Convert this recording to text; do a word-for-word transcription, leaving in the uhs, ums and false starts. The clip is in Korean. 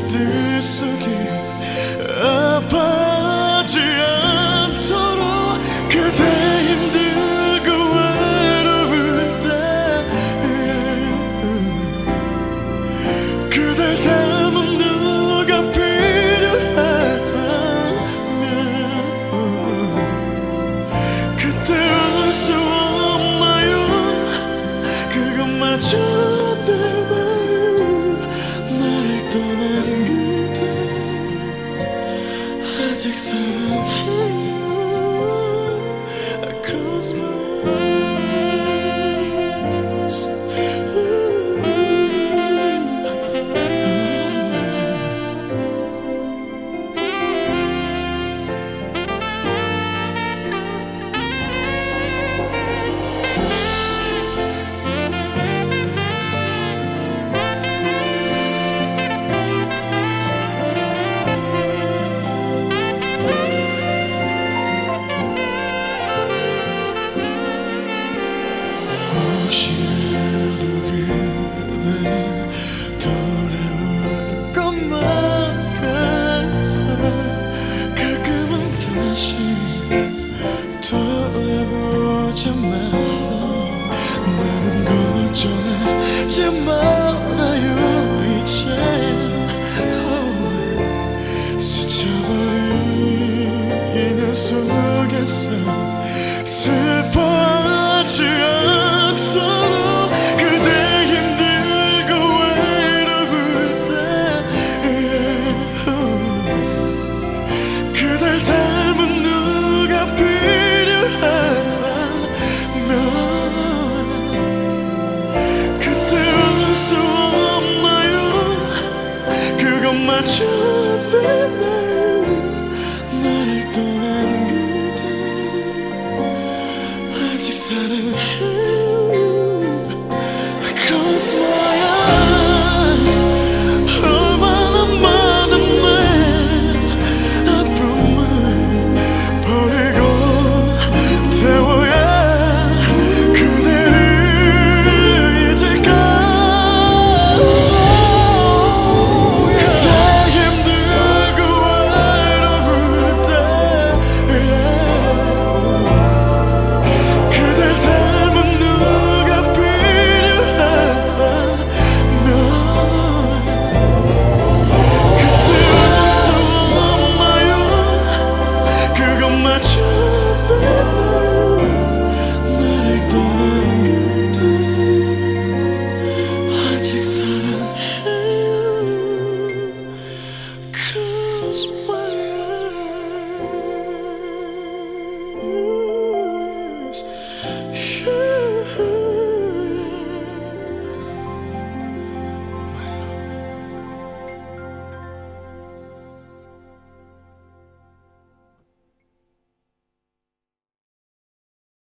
들썩이 아파하지 않도록 그대 힘들고 외로울 때 그댈 닮은 누가 필요하다면 그때 올 수 없나요? 그것마저 안 되나요? 나를 떠난 그대 아직 사랑해요. I close my eyes. 혹시라도 그대 돌아올 것만 같아 가끔은 다시 돌아보지 말라. 나는 걱정하지 말아요. 이제 스쳐버린 인연 속에서 슬퍼하지 않도록 그대 힘들고 외로울 때 그댈 닮은 누가 필요하다면 그때 올 수 없나요? 그것마저